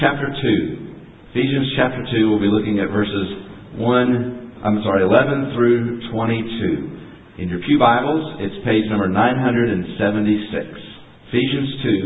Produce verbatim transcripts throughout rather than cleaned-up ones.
chapter two. Ephesians chapter two, we'll be looking at verses one, I'm sorry, eleven through twenty-two. In your pew Bibles, it's page number nine seventy-six. Ephesians two,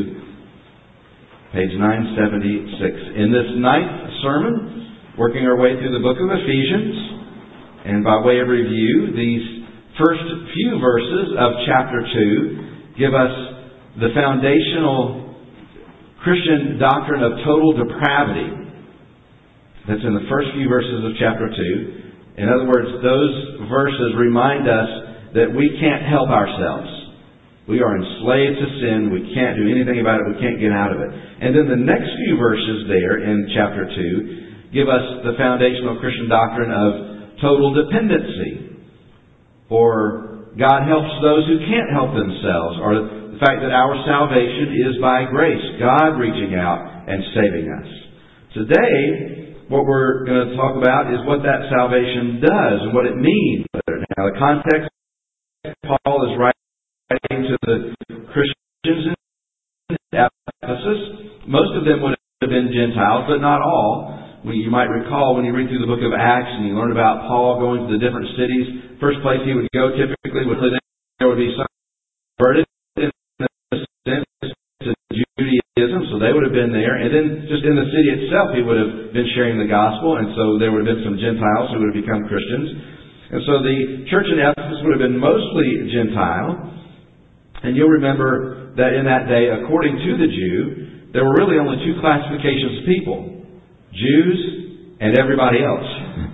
page nine seventy-six. In this ninth sermon, working our way through the book of Ephesians, and by way of review, these first few verses of chapter two give us the foundational Christian doctrine of total depravity. That's in the first few verses of chapter two. In other words, those verses remind us that we can't help ourselves. We are enslaved to sin. We can't do anything about it. We can't get out of it. And then the next few verses there in chapter two give us the foundational Christian doctrine of total dependency. For God helps those who can't help themselves, or the fact that our salvation is by grace, God reaching out and saving us. Today, what we're going to talk about is what that salvation does and what it means. Now, the context Paul is writing to the Christians in Ephesus. Most of them would have been Gentiles, but not all. You might recall when you read through the book of Acts and you learn about Paul going to the different cities. First place he would go typically would there would be some converted in a sense to Judaism, so they would have been there. And then just in the city itself he would have been sharing the gospel, and so there would have been some Gentiles who would have become Christians. And so the church in Ephesus would have been mostly Gentile. And you'll remember that in that day, according to the Jew, there were really only two classifications of people. Jews and everybody else.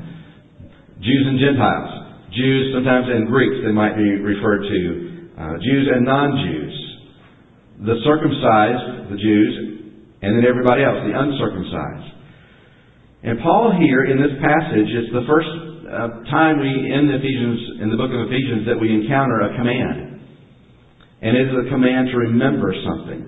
Jews and Gentiles. Jews sometimes, and Greeks they might be referred to. Uh, Jews and non-Jews. The circumcised, the Jews, and then everybody else, the uncircumcised. And Paul here in this passage, it's the first uh, time we in Ephesians, in the book of Ephesians, that we encounter a command. And it is a command to remember something.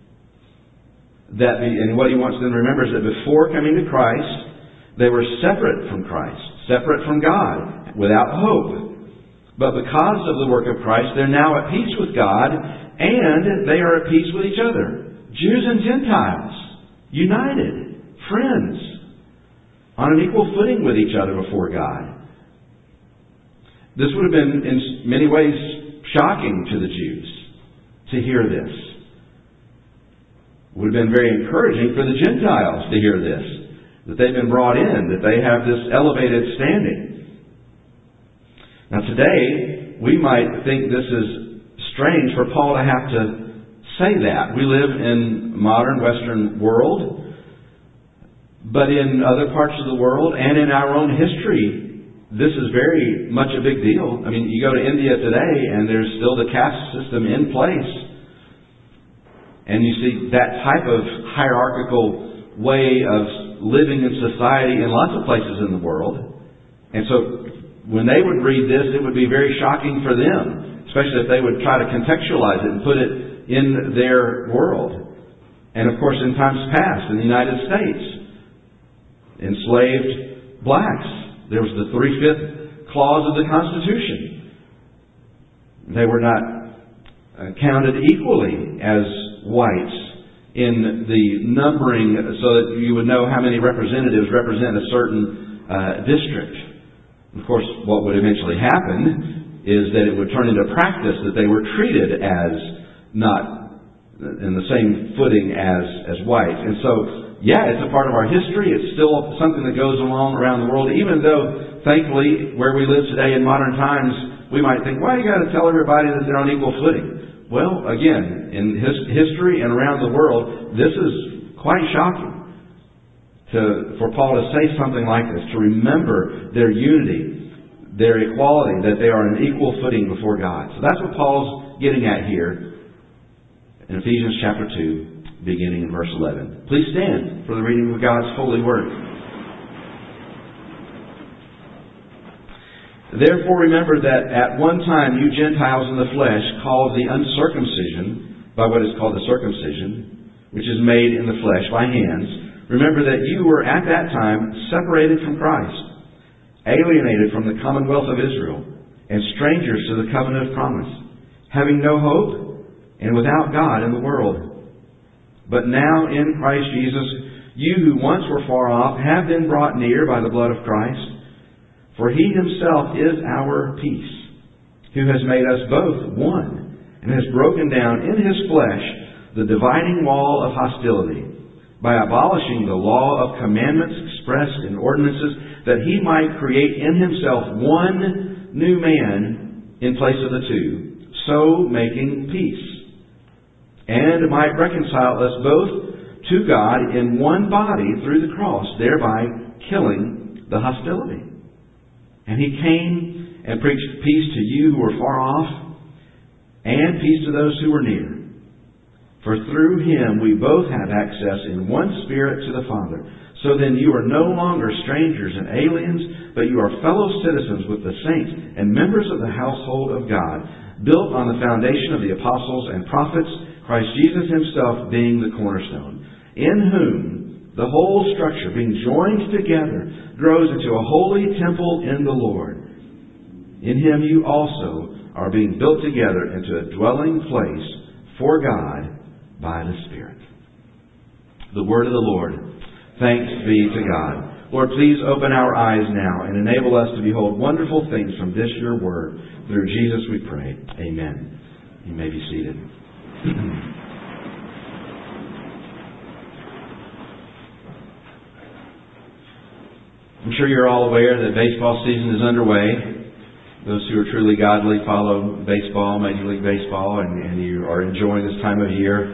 That the, and what he wants them to remember is that before coming to Christ, they were separate from Christ, separate from God, without hope. But because of the work of Christ, they're now at peace with God, and they are at peace with each other. Jews and Gentiles, united, friends, on an equal footing with each other before God. This would have been in many ways shocking to the Jews to hear this. It would have been very encouraging for the Gentiles to hear this, that they've been brought in, that they have this elevated standing. Now today, we might think this is strange for Paul to have to say that. We live in modern Western world, but in other parts of the world and in our own history, this is very much a big deal. I mean, you go to India today and there's still the caste system in place. And you see that type of hierarchical way of living in society in lots of places in the world. And so when they would read this, it would be very shocking for them, especially if they would try to contextualize it and put it in their world. And of course, in times past, in the United States, enslaved blacks, there was the three-fifth clause of the Constitution. They were not uh, counted equally as whites in the numbering so that you would know how many representatives represent a certain uh, district. Of course, what would eventually happen is that it would turn into practice that they were treated as not in the same footing as, as whites. And so, yeah, it's a part of our history. It's still something that goes along around the world, even though, thankfully, where we live today in modern times, we might think, well, you got to tell everybody that they're on equal footing. Well, again, in his history and around the world, this is quite shocking to, for Paul to say something like this, to remember their unity, their equality, that they are on an equal footing before God. So that's what Paul's getting at here in Ephesians chapter two, beginning in verse eleven. Please stand for the reading of God's holy word. Therefore remember that at one time you Gentiles in the flesh, called the uncircumcision by what is called the circumcision, which is made in the flesh by hands, remember that you were at that time separated from Christ, alienated from the commonwealth of Israel, and strangers to the covenant of promise, having no hope and without God in the world. But now in Christ Jesus You who once were far off have been brought near by the blood of Christ. For He Himself is our peace, who has made us both one, and has broken down in His flesh the dividing wall of hostility, by abolishing the law of commandments expressed in ordinances, that He might create in Himself one new man in place of the two, so making peace, and might reconcile us both to God in one body through the cross, thereby killing the hostility. And He came and preached peace to you who were far off, and peace to those who were near. For through Him we both have access in one Spirit to the Father. So then you are no longer strangers and aliens, but you are fellow citizens with the saints and members of the household of God, built on the foundation of the apostles and prophets, Christ Jesus Himself being the cornerstone, in whom the whole structure, being joined together, grows into a holy temple in the Lord. In Him you also are being built together into a dwelling place for God by the Spirit. The word of the Lord. Thanks be to God. Lord, please open our eyes now and enable us to behold wonderful things from this your word. Through Jesus we pray. Amen. You may be seated. I'm sure you're all aware that baseball season is underway. Those who are truly godly follow baseball, Major League Baseball, and, and you are enjoying this time of year.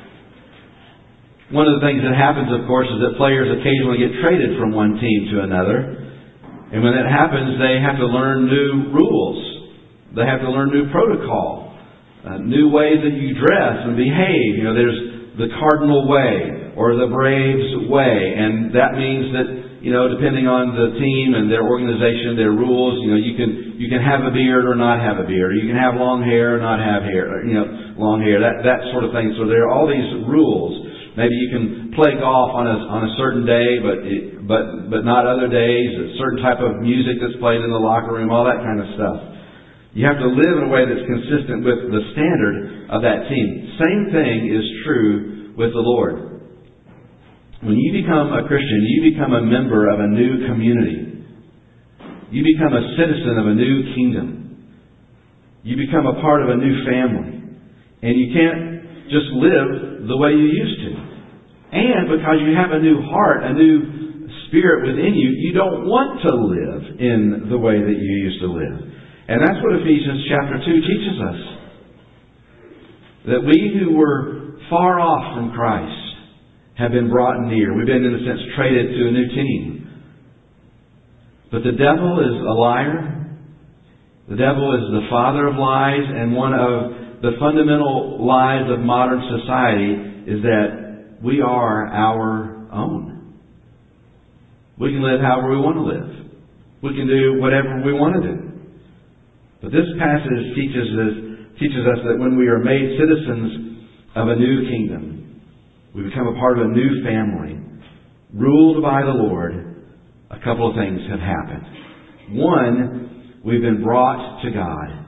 One of the things that happens, of course, is that players occasionally get traded from one team to another. And when that happens, they have to learn new rules. They have to learn new protocol, uh, new ways that you dress and behave. You know, there's the Cardinal way or the Braves way, and that means that, you know, depending on the team and their organization, their rules, you know, you can you can have a beard or not have a beard, or you can have long hair or not have hair, or, you know, long hair, that that sort of thing. So there are all these rules. Maybe you can play golf on a on a certain day, but it, but but not other days. A certain type of music that's played in the locker room, all that kind of stuff. You have to live in a way that's consistent with the standard of that team. Same thing is true with the Lord. When you become a Christian, you become a member of a new community. You become a citizen of a new kingdom. You become a part of a new family. And you can't just live the way you used to. And because you have a new heart, a new spirit within you, you don't want to live in the way that you used to live. And that's what Ephesians chapter two teaches us. That we who were far off from Christ have been brought near. We've been, in a sense, traded to a new team. But the devil is a liar. The devil is the father of lies, and one of the fundamental lies of modern society is that we are our own. We can live however we want to live. We can do whatever we want to do. But this passage teaches us, teaches us that when we are made citizens of a new kingdom, we become a part of a new family, ruled by the Lord, a couple of things have happened. One, we've been brought to God.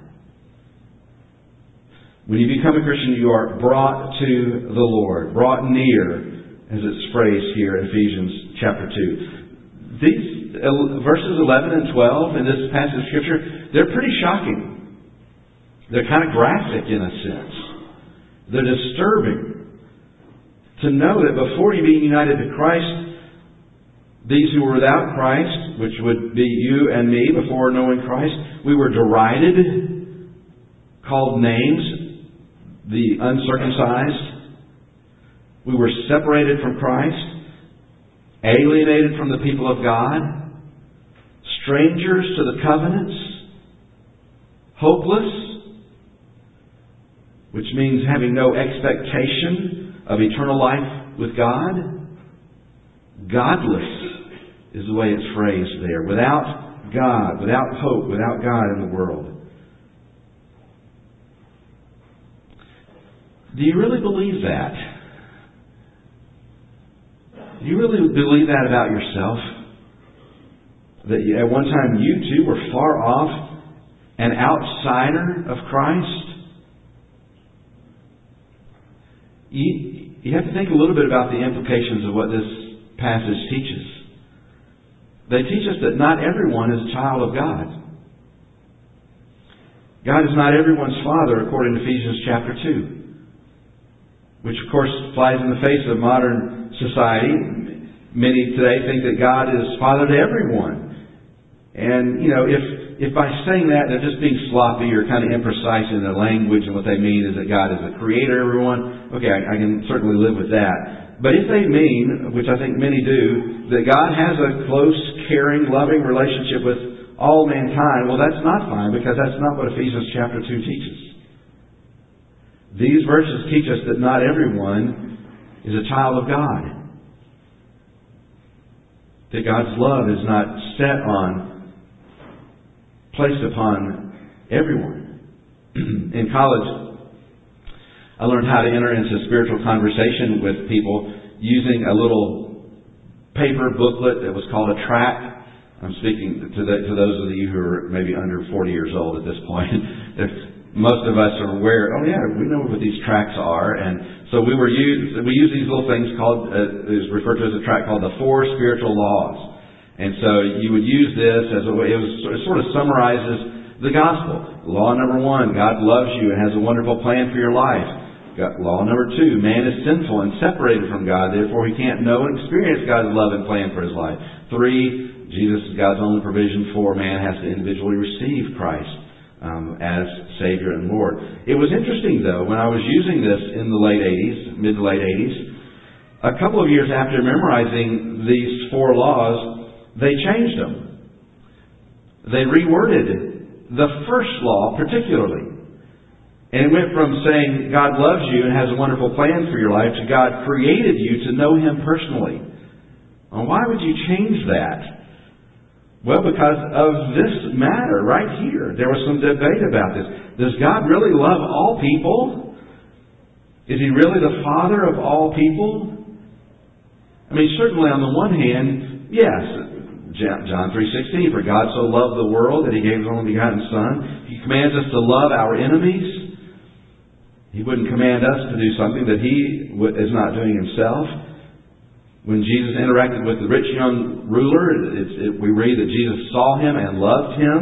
When you become a Christian, you are brought to the Lord, brought near, as it's phrased here in Ephesians chapter two. These verses eleven and twelve in this passage of Scripture, they're pretty shocking. They're kind of graphic in a sense. They're disturbing. To know that before you being united to Christ, these who were without Christ, which would be you and me before knowing Christ, we were derided, called names, the uncircumcised. We were separated from Christ, alienated from the people of God, strangers to the covenants, hopeless, which means having no expectation of eternal life with God. Godless is the way it's phrased there. Without God, without hope, without God in the world. Do you really believe that? Do you really believe that about yourself? That at one time you too were far off, an outsider of Christ? You, you have to think a little bit about the implications of what this passage teaches. They teach us that not everyone is a child of God. God is not everyone's Father, according to Ephesians chapter two. Which, of course, flies in the face of modern society. Many today think that God is Father to everyone. And, you know, if if by saying that they're just being sloppy or kind of imprecise in their language, and what they mean is that God is the creator of everyone, okay, I, I can certainly live with that. But if they mean, which I think many do, that God has a close, caring, loving relationship with all mankind, well, that's not fine, because that's not what Ephesians chapter two teaches. These verses teach us that not everyone is a child of God. That God's love is not set on, placed upon everyone. In college, I learned how to enter into spiritual conversation with people using a little paper booklet that was called a tract. I'm speaking to, the, to those of you who are maybe under forty years old at this point. Most of us are aware, oh yeah, we know what these tracts are. And so we were used, we use these little things called, uh, is referred to as a tract called the Four Spiritual Laws. And so you would use this as a way, it, was, it sort of summarizes the gospel. Law number one, God loves you and has a wonderful plan for your life. God, law number two, man is sinful and separated from God, therefore he can't know and experience God's love and plan for his life. Three, Jesus is God's only provision. Four, man has to individually receive Christ um, as Savior and Lord. It was interesting, though, when I was using this in the late eighties, mid to late eighties, a couple of years after memorizing these four laws, they changed them. They reworded the first law particularly. And it went from saying God loves you and has a wonderful plan for your life to God created you to know Him personally. Well, why would you change that? Well, because of this matter right here. There was some debate about this. Does God really love all people? Is He really the Father of all people? I mean, certainly on the one hand, yes, John three sixteen, for God so loved the world that He gave His only begotten Son. He commands us to love our enemies. He wouldn't command us to do something that He is not doing Himself. When Jesus interacted with the rich young ruler, it's, it, we read that Jesus saw him and loved him.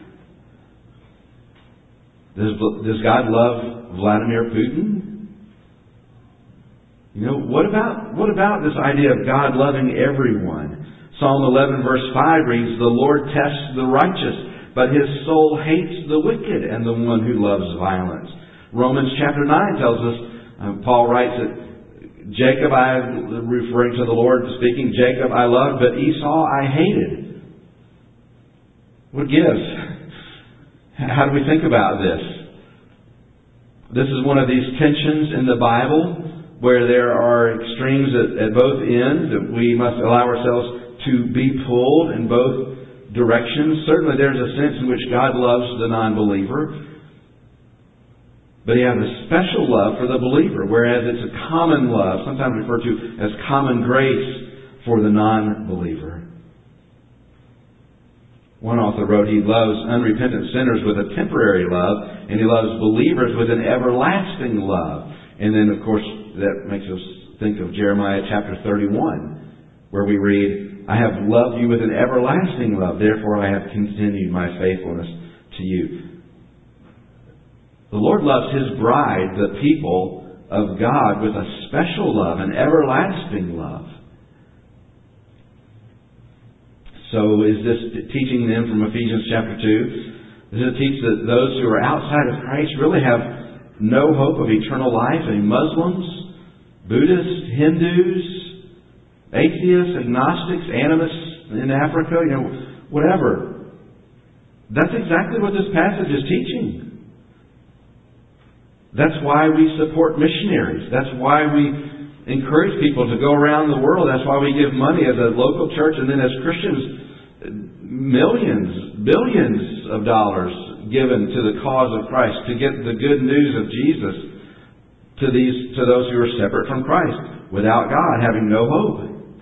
Does, does God love Vladimir Putin? You know, what about what about this idea of God loving everyone? Psalm eleven verse five reads, "The Lord tests the righteous, but His soul hates the wicked and the one who loves violence." Romans chapter nine tells us, uh, Paul writes that Jacob, I, referring to the Lord speaking, Jacob I loved, but Esau I hated. What gives? How do we think about this? This is one of these tensions in the Bible where there are extremes at, at both ends that we must allow ourselves to be pulled in both directions. Certainly there's a sense in which God loves the non-believer. But He has a special love for the believer, whereas it's a common love, sometimes referred to as common grace for the non-believer. One author wrote, He loves unrepentant sinners with a temporary love, and He loves believers with an everlasting love. And then, of course, that makes us think of Jeremiah chapter thirty-one, where we read, I have loved you with an everlasting love, therefore I have continued my faithfulness to you. The Lord loves His bride, the people of God, with a special love, an everlasting love. So is this teaching then from Ephesians chapter two? Does it teach that those who are outside of Christ really have no hope of eternal life? Any Muslims, Buddhists, Hindus, atheists, agnostics, animists in Africa, you know, whatever. That's exactly what this passage is teaching. That's why we support missionaries. That's why we encourage people to go around the world. That's why we give money as a local church, and then as Christians, millions, billions of dollars given to the cause of Christ to get the good news of Jesus to these to those who are separate from Christ, without God, having no hope.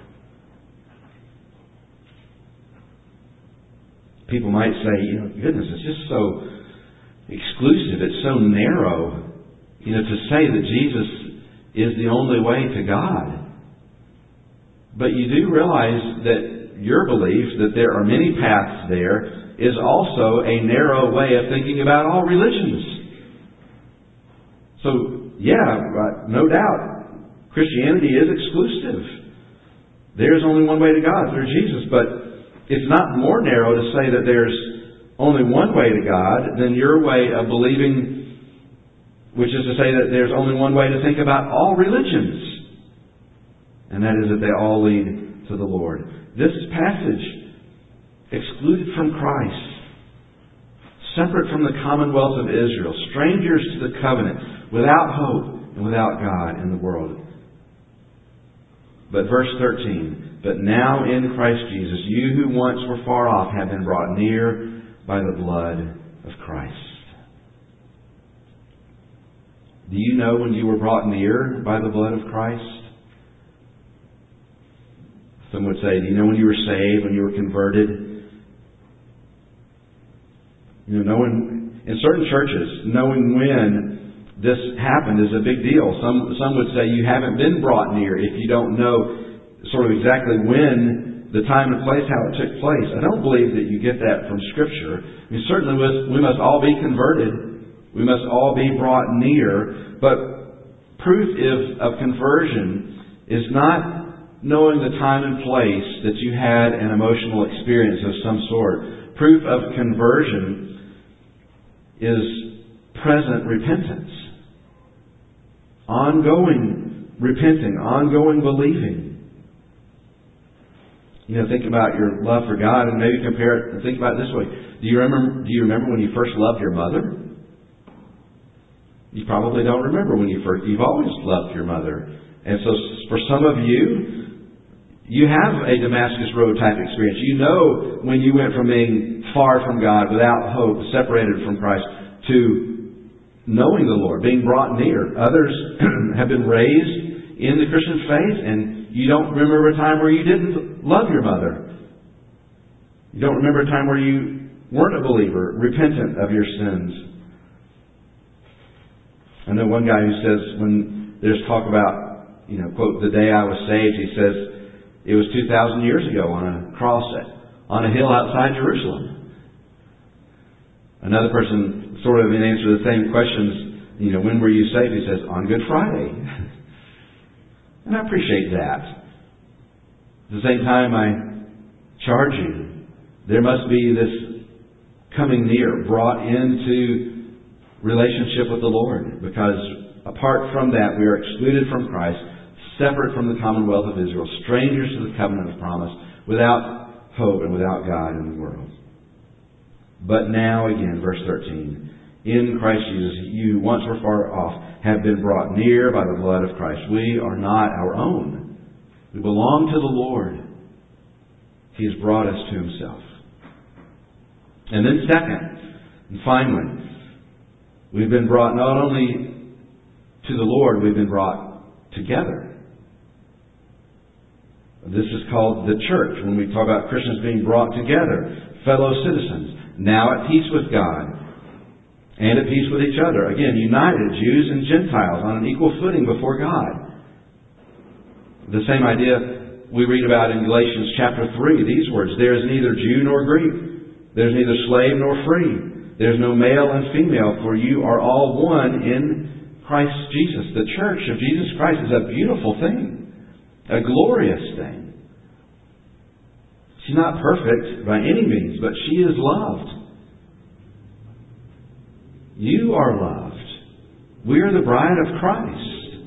People might say, you know, goodness, it's just so exclusive. It's so narrow. You know, to say that Jesus is the only way to God. But you do realize that your belief that there are many paths there is also a narrow way of thinking about all religions. So, yeah, no doubt, Christianity is exclusive. There's only one way to God, through Jesus. But it's not more narrow to say that there's only one way to God than your way of believing, which is to say that there's only one way to think about all religions. And that is that they all lead to the Lord. This passage, excluded from Christ, separate from the commonwealth of Israel, strangers to the covenant, without hope and without God in the world. But verse thirteen, but now in Christ Jesus, you who once were far off have been brought near by the blood of Christ. Do you know when you were brought near by the blood of Christ? Some would say, do you know when you were saved, when you were converted? You know, knowing, in certain churches, knowing when this happened is a big deal. Some some would say you haven't been brought near if you don't know sort of exactly when, the time and place, how it took place. I don't believe that you get that from Scripture. I mean, certainly we must all be converted. We must all be brought near. But proof is, of conversion is not knowing the time and place that you had an emotional experience of some sort. Proof of conversion is present repentance. Ongoing repenting, ongoing believing. You know, think about your love for God and maybe compare it and think about it this way. Do you remember do you remember when you first loved your mother? You probably don't remember when you first you've always loved your mother. And so for some of you, you have a Damascus Road type experience. You know when you went from being far from God, without hope, separated from Christ, to knowing the Lord, being brought near. Others have been raised in the Christian faith, and you don't remember a time where you didn't love your mother. You don't remember a time where you weren't a believer, repentant of your sins. I know one guy who says when there's talk about, you know, quote, the day I was saved, he says, it was two thousand years ago on a cross on a hill outside Jerusalem. Another person, sort of in answer to the same questions, you know, when were you saved? He says, on Good Friday. And I appreciate that. At the same time, I charge you, there must be this coming near, brought into relationship with the Lord. Because apart from that, we are excluded from Christ, separate from the commonwealth of Israel, strangers to the covenant of promise, without hope and without God in the world. But now, again, verse thirteen, in Christ Jesus, you who once were far off have been brought near by the blood of Christ. We are not our own. We belong to the Lord. He has brought us to Himself. And then second, and finally, we've been brought not only to the Lord, we've been brought together. This is called the church, when we talk about Christians being brought together, fellow citizens, now at peace with God and at peace with each other. Again, united, Jews and Gentiles, on an equal footing before God. The same idea we read about in Galatians chapter three, these words, there is neither Jew nor Greek, there is neither slave nor free, there is no male and female, for you are all one in Christ Jesus. The church of Jesus Christ is a beautiful thing. A glorious thing. She's not perfect by any means, but she is loved. You are loved. We are the bride of Christ.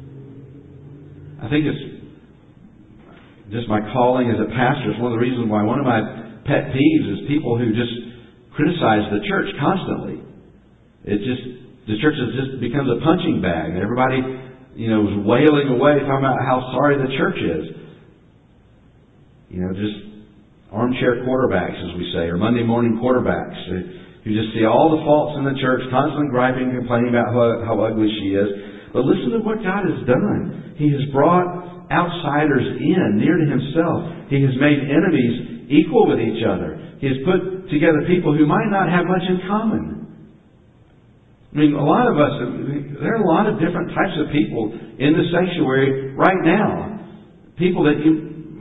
I think it's just my calling as a pastor. It's one of the reasons why one of my pet peeves is people who just criticize the church constantly. It just, the church has just becomes a punching bag, and everybody, you know, was wailing away, talking about how sorry the church is. You know, just armchair quarterbacks, as we say, or Monday morning quarterbacks, who just see all the faults in the church, constantly griping, complaining about how, how ugly she is. But listen to what God has done. He has brought outsiders in, near to Himself. He has made enemies equal with each other. He has put together people who might not have much in common. I mean, a lot of us, there are a lot of different types of people in the sanctuary right now. People that you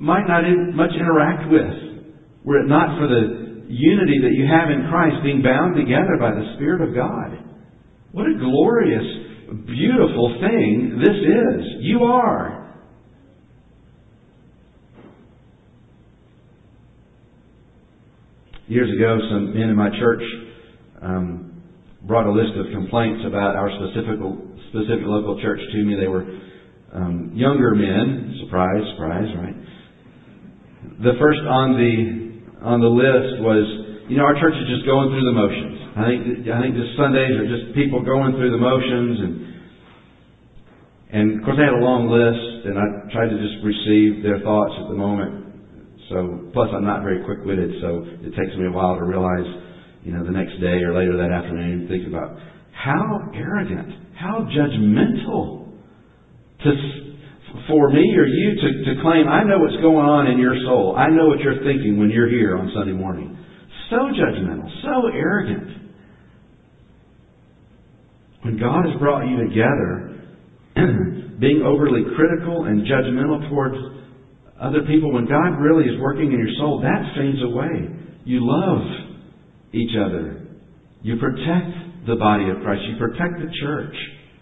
might not much interact with, were it not for the unity that you have in Christ being bound together by the Spirit of God. What a glorious, beautiful thing this is. You are. Years ago, some men in my church um, brought a list of complaints about our specific, specific local church to me. They were um, younger men. Surprise, surprise, right? The first on the on the list was, you know, our church is just going through the motions. I think I think the Sundays are just people going through the motions, and and of course they had a long list, and I tried to just receive their thoughts at the moment. So, plus I'm not very quick-witted, so it takes me a while to realize, you know, the next day or later that afternoon, think about how arrogant, how judgmental to, for me or you to, to claim, I know what's going on in your soul. I know what you're thinking when you're here on Sunday morning. So judgmental, so arrogant. When God has brought you together, being overly critical and judgmental towards other people, when God really is working in your soul, that fades away. You love each other. You protect the body of Christ. You protect the church.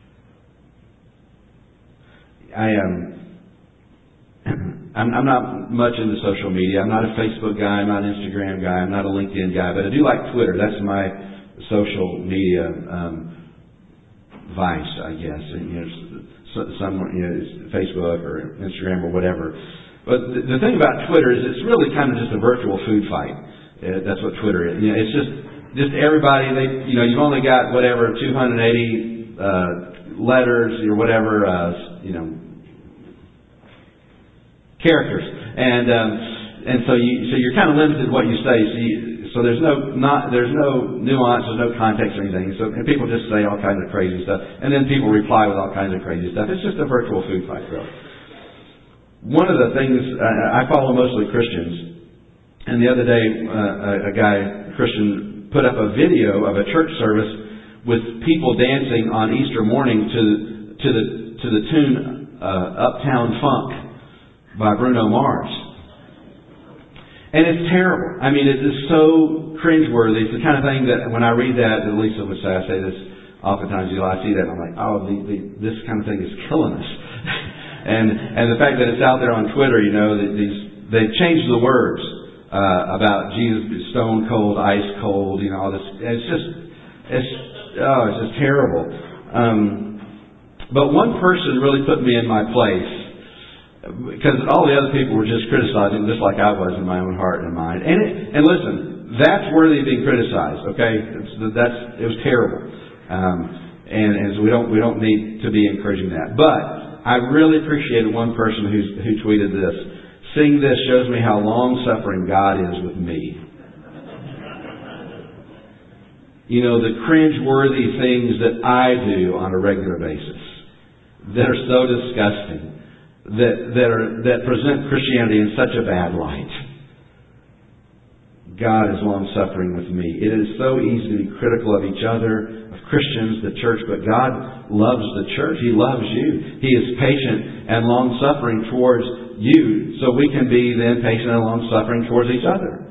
I am. Um, I'm, I'm not much into social media. I'm not a Facebook guy. I'm not an Instagram guy. I'm not a LinkedIn guy. But I do like Twitter. That's my social media um, vice, I guess. And, you know, some, you know, Facebook or Instagram or whatever. But the thing about Twitter is it's really kind of just a virtual food fight. Uh, that's what Twitter is. You know, it's just just everybody. They, you know, you've only got whatever two hundred eighty uh, letters or whatever, uh, you know, characters, and um, and so you so you're kind of limited to what you say. So, you, so there's no not there's no nuance, there's no context or anything. So and people just say all kinds of crazy stuff, and then people reply with all kinds of crazy stuff. It's just a virtual food fight, really. One of the things, I follow mostly Christians, and the other day uh, a guy, a Christian, put up a video of a church service with people dancing on Easter morning to to the to the tune uh, "Uptown Funk" by Bruno Mars, and it's terrible. I mean, it is so cringeworthy. It's the kind of thing that when I read that, at least I would say, I say this oftentimes. You know, I see that and I'm like, oh, the, the, this kind of thing is killing us. And and the fact that it's out there on Twitter, you know, these they've changed the words uh, about Jesus stone cold, ice cold, you know, all this. It's just it's oh, it's just terrible. Um, but one person really put me in my place, because all the other people were just criticizing, just like I was in my own heart and mind. And it, and listen, that's worthy of being criticized. Okay, it's, that's it was terrible, um, and and so we don't we don't need to be encouraging that, but I really appreciated one person who's, who tweeted this. Seeing this shows me how long-suffering God is with me. You know, the cringe-worthy things that I do on a regular basis that are so disgusting, that, that, are, that present Christianity in such a bad light. God is long-suffering with me. It is so easy to be critical of each other, of Christians, the church, but God loves the church. He loves you. He is patient and long-suffering towards you, so we can be then patient and long-suffering towards each other.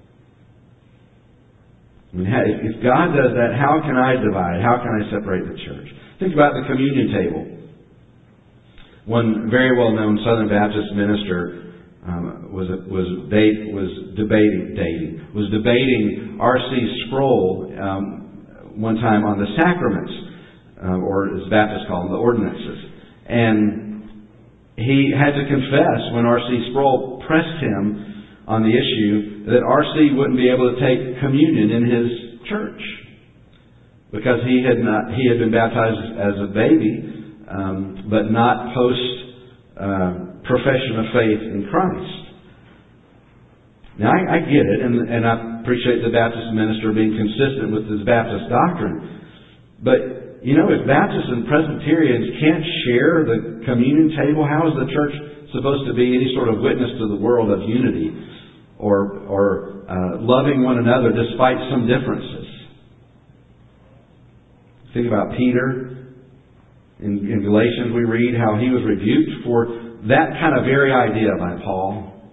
I mean, if God does that, how can I divide? How can I separate the church? Think about the communion table. One very well-known Southern Baptist minister Um, was was date was debating dating was debating R C Sproul um, one time on the sacraments, uh, or as Baptists call them, the ordinances, and he had to confess when R C Sproul pressed him on the issue that R C wouldn't be able to take communion in his church because he had not he had been baptized as a baby, um, but not post. Uh, profession of faith in Christ. Now, I, I get it, and, and I appreciate the Baptist minister being consistent with his Baptist doctrine. But, you know, if Baptists and Presbyterians can't share the communion table, how is the church supposed to be any sort of witness to the world of unity or, or uh, loving one another despite some differences? Think about Peter. In, in Galatians, we read how he was rebuked for that kind of very idea by Paul.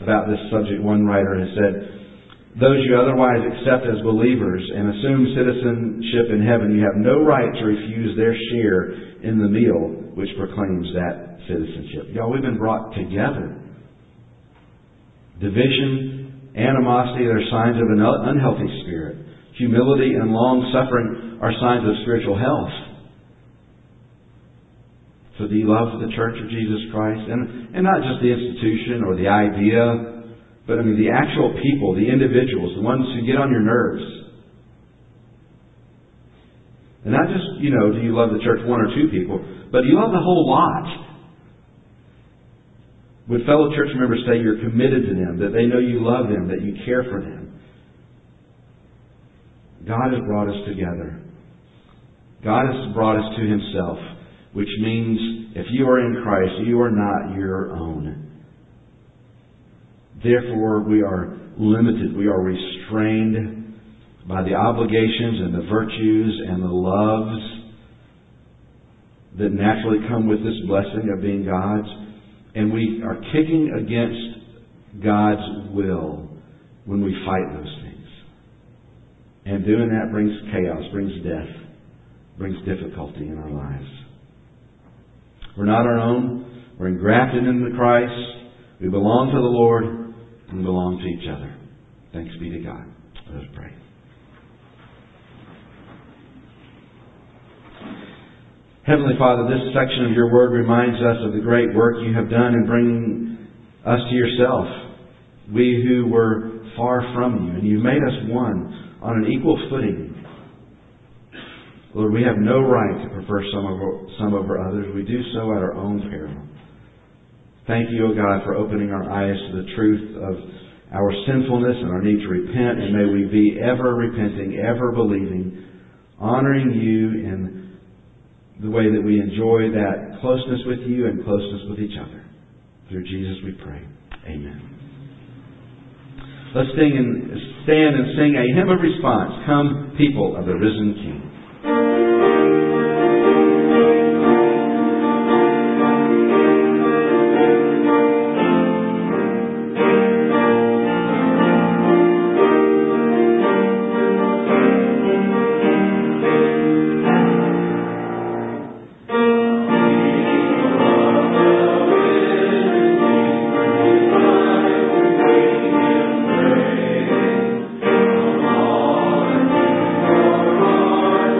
about this subject. One writer has said, those you otherwise accept as believers and assume citizenship in heaven, you have no right to refuse their share in the meal which proclaims that citizenship. Y'all, we've been brought together. Division, animosity are signs of an unhealthy spirit. Humility and long-suffering are signs of spiritual health. So do you love the Church of Jesus Christ? And, and not just the institution or the idea, but I mean the actual people, the individuals, the ones who get on your nerves. And not just, you know, do you love the church, one or two people, but do you love the whole lot? Would fellow church members say you're committed to them, that they know you love them, that you care for them? God has brought us together. God has brought us to Himself, which means if you are in Christ, you are not your own. Therefore, we are limited. We are restrained by the obligations and the virtues and the loves that naturally come with this blessing of being God's. And we are kicking against God's will when we fight those things. And doing that brings chaos, brings death, brings difficulty in our lives. We're not our own. We're engrafted into Christ. We belong to the Lord. And belong to each other. Thanks be to God. Let us pray. Heavenly Father, this section of your word reminds us of the great work you have done in bringing us to yourself. We who were far from you, and you made us one on an equal footing. Lord, we have no right to prefer some over, some over others. We do so at our own peril. Thank you, O God, for opening our eyes to the truth of our sinfulness and our need to repent. And may we be ever repenting, ever believing, honoring you in the way that we enjoy that closeness with you and closeness with each other. Through Jesus we pray. Amen. Let's sing and stand and sing a hymn of response. Come, people of the risen King. Lord,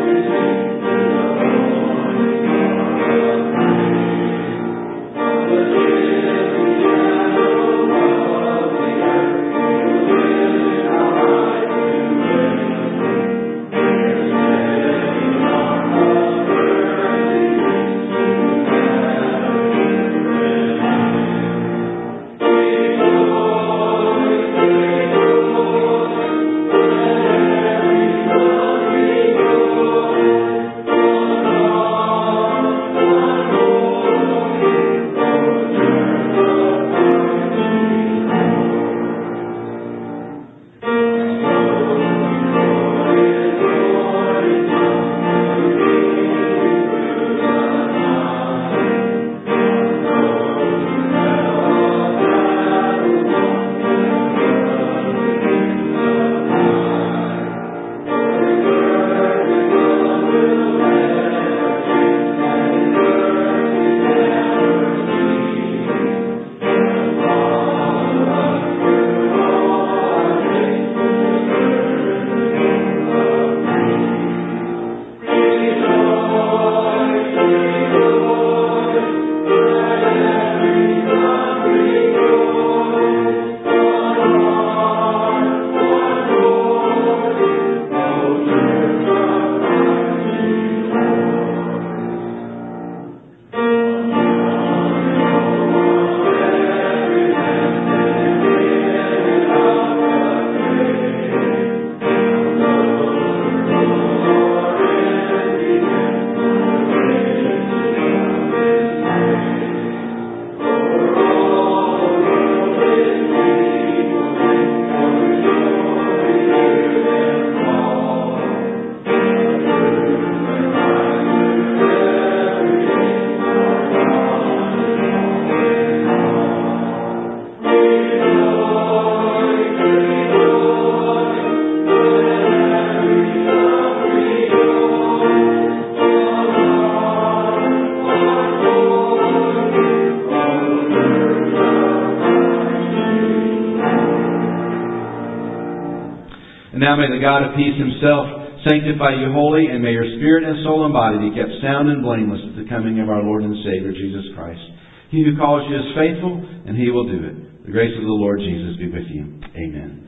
now may the God of peace himself sanctify you wholly, and may your spirit and soul and body be kept sound and blameless at the coming of our Lord and Savior Jesus Christ. He who calls you is faithful, and he will do it. The grace of the Lord Jesus be with you. Amen.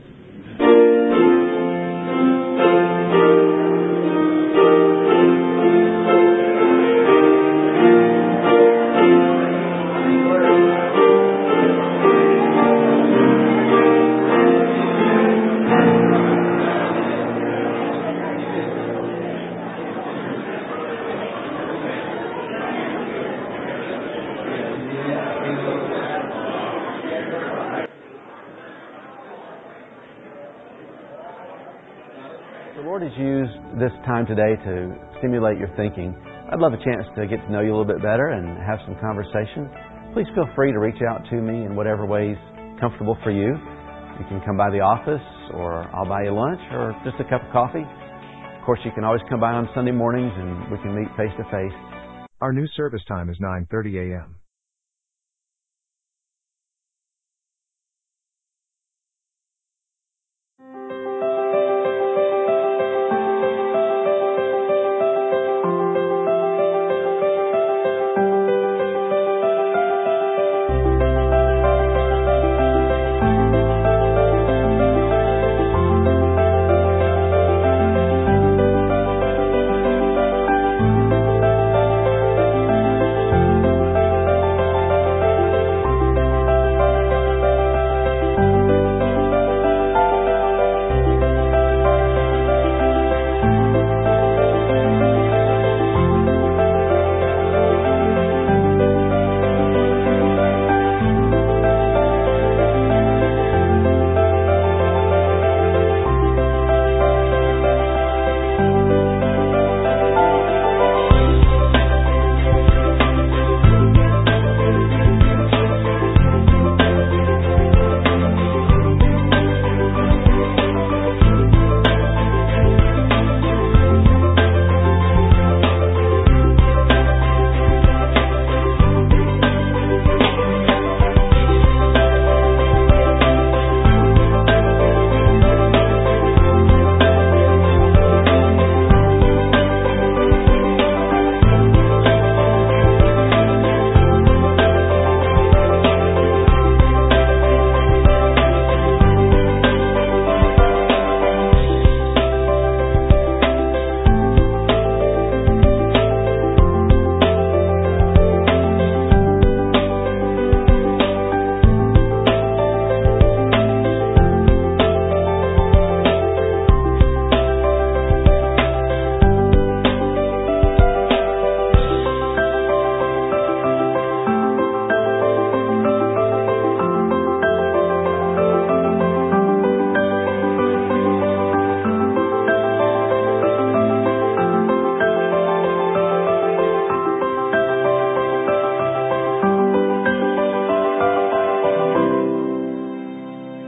The Lord has used this time today to stimulate your thinking. I'd love a chance to get to know you a little bit better and have some conversation. Please feel free to reach out to me in whatever way is comfortable for you. You can come by the office, or I'll buy you lunch, or just a cup of coffee. Of course, you can always come by on Sunday mornings and we can meet face to face. Our new service time is nine thirty a m